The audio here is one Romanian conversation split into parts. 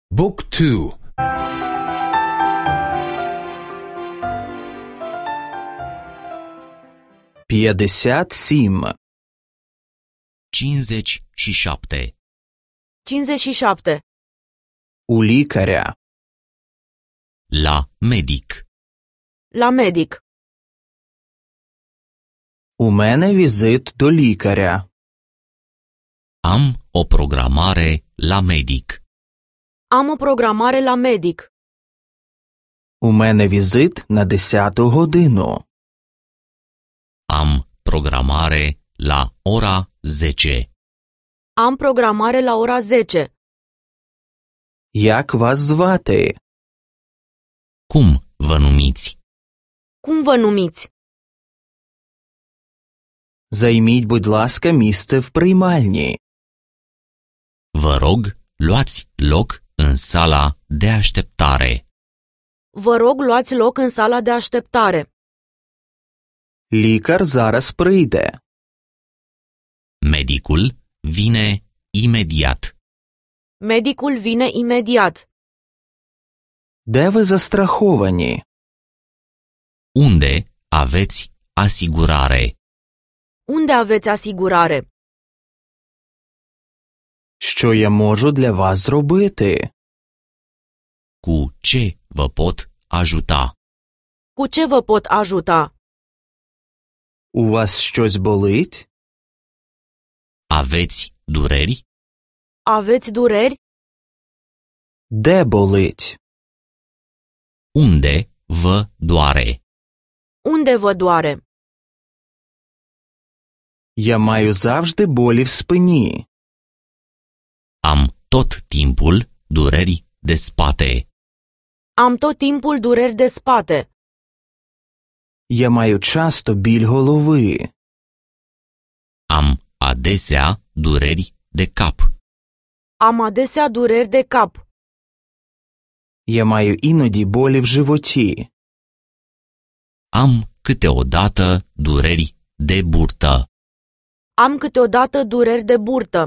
Book 2. П'ятдесят сім. 57. 57. У лікаря. La medic. La medic. У мене візит до лікаря. Am o programare la medic. Am o programare la medic. У мене візит на 10 годину. Am programare la ora 10. Am programare la ora 10. Як вас звати? Cum vă numiți? Cum vă numiți? Займіть, будь ласка, місце в приймальні. Vă rog, luați loc în sala de așteptare. Vă rog, luați loc în sala de așteptare. Лікар зараз прийде. Medicul vine imediat. Medicul vine imediat. Де ви застраховані? Unde aveți asigurare? Unde aveți asigurare? Що я можу для вас зробити? Cu ce vă pot ajuta? Cu ce vă pot ajuta? У вас щось болить? Aveți dureri? Aveți dureri? Де болить? Unde vă doare? Unde vă doare? Я маю завжди болі в спині. Am tot timpul dureri de spate. Am tot timpul dureri de spate. Я маю часто біль голови. Am adesea dureri de cap. Am adesea dureri de cap. Я маю іноді болі в животі. Am câteodată dureri de burtă. Am câteodată dureri de burtă.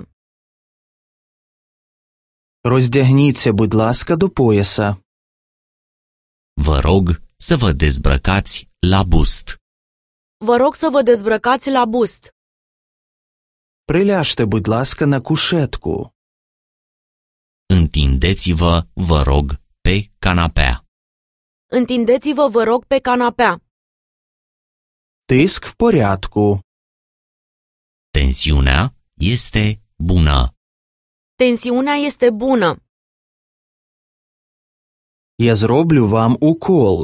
Роздягніться, будь ласка, до пояса. Vă rog să vă dezbrăcați la bust. Vă rog să vă dezbrăcați la bust. Приляжте, будь ласка, на кушетку. Întindeți-vă, vă rog, pe canapea. Întindeți-vă, vă rog, pe canapea. Тиск в порядку. Tensiunea este bună. Tensiunea este bună. Я зроблю вам укол.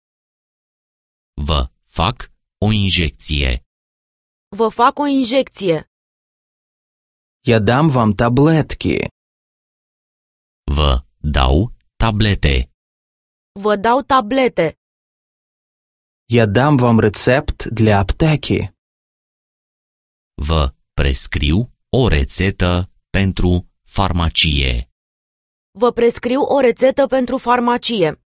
Vă fac o injecție. Vă fac o injecție. Я дам вам таблетки. Vă dau tablete. Vă dau tablete. Я дам вам рецепт для аптеки. Vă prescriu o rețetă pentru farmacie. Vă prescriu o rețetă pentru farmacie.